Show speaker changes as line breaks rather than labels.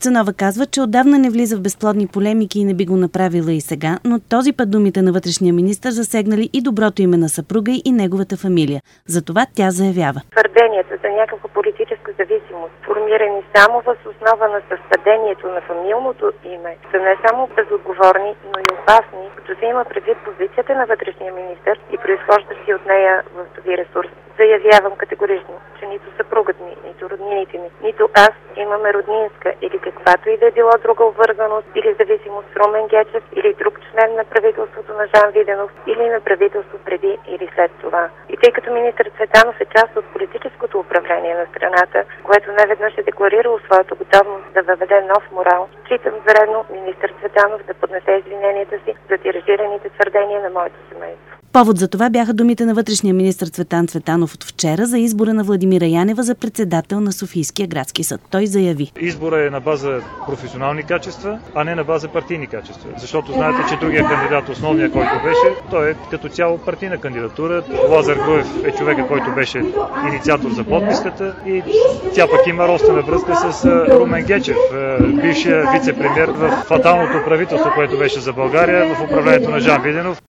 Цанова казва, че отдавна не влиза в безплодни полемики и не би го направила и сега, но този път думите на вътрешния министър засегнали и доброто име на съпруга и неговата фамилия. Затова тя заявява:
твърденията за някаква политическа зависимост, формирани само въз основа на съвпадението на фамилното име, са не само безотговорни, но и опасни, като се има предвид позицията на вътрешния министър и произхождащи от нея властови ресурс. Заявявам категорично, че нито съпругът ми, нито роднините ми, нито аз имаме роднинска или каквато и да е било друга обвързаност или зависимост с Румен Гечев или друг член на правителството на Жан Виденов или на правителство преди или след това. И тъй като министър Цветанов е част от политическото управление на страната, което неведнъж е декларирало своята готовност да въведе нов морал, считам за редно министър Цветанов да поднесе извиненията си за тиражираните твърдения на моето семейство.
Повод за това бяха думите на вътрешния министър Цветан Цветанов от вчера за избора на Владимира Янева за председател на Софийския градски съд. Той заяви:
избора е на база професионални качества, а не на база партийни качества. Защото знаете, че другия кандидат, основният, който беше, той е като цяло партийна кандидатура. Лазар Груев е човека, който беше инициатор за подписката и тя пък има родствена връзка с Румен Гечев, бившия вице-премиер в фаталното правителство, което беше за България в управлението на Жан Виденов.